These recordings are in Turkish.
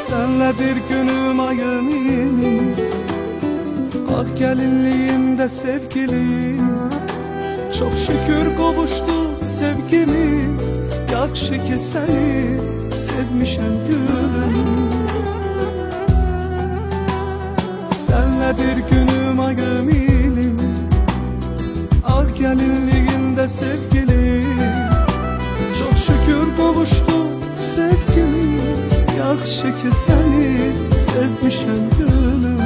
Senledir günüm ayım ilim, ah gelinliğinde sevgilim. Çok şükür kavuştu sevgimiz, yakşı ki seni sevmişem gülüm. Senledir günüm ayım ilim, ah gelinliğinde sevgilim. Çok şükür kavuştu sevgimiz, yakşı ki seni sevmişem gülüm.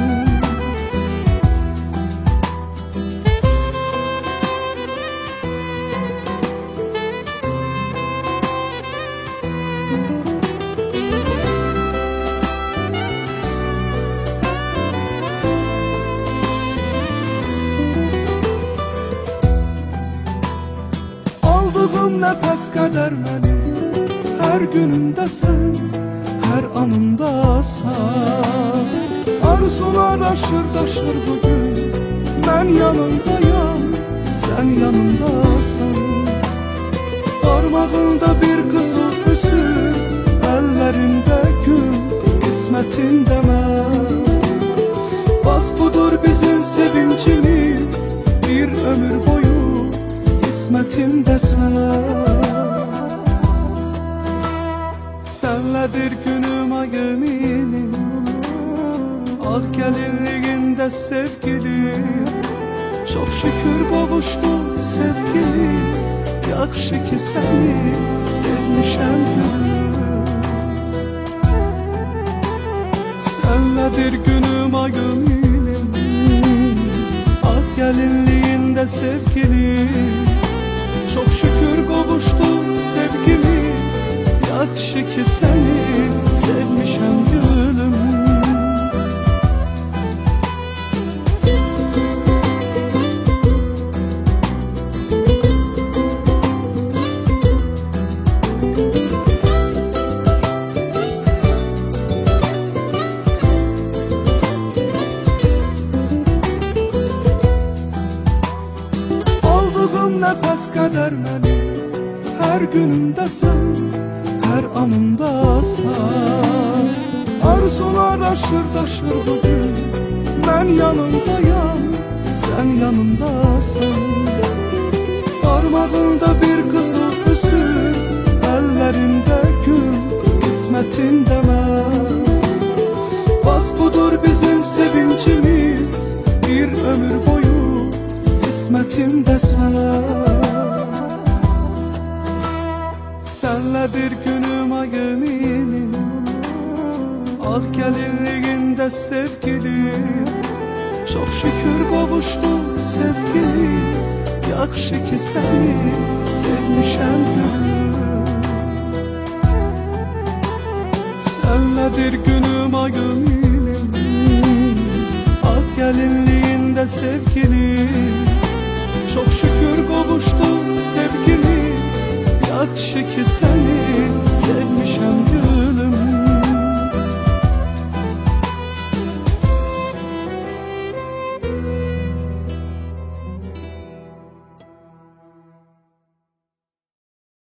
Aldığım nefes kadar beni, her günümdesin, her anımdasan. Arzular aşır daşır bugün, ben yanındayım, sen yanımdasan. Parmağında bir kızıl üzüm, ellerinde gül, kısmetinde ben. Bak budur bizim sevincimiz, bir ömür boyu kısmetimde sen. Senledir günüm ayım ilim, ah gelinliğinde sevgilim. Çok şükür kavuştu sevgimiz, yakşı ki seni sevmişem gülüm. Senledir günüm ayım ilim, ah gelinliğinde sevgilim. Çok şükür kavuştu sevgimiz, yakşı ki seni sevmişem gülüm. Aldığım nefes kadar beni, her günümdesin, her anımdasan. Arzular aşır daşır bugün, ben yanındayım, sen yanımdasın. Parmağında bir kızıl üzüm, ellerinde gül, kısmetinde ben. Bak budur bizim sevincimiz, bir ömür boyu kısmetimde sen. Senledir günüm ayım ilim, ah gelinliğinde sevgilim. Çok şükür kavuştu sevgimiz, yakşı ki seni sevmişem gülüm. Senledir günüm ayım ilim, ah gelinliğinde sevgilim. Çok şükür kavuştu sevgimiz, yakşı ki seni sevmişem gülüm.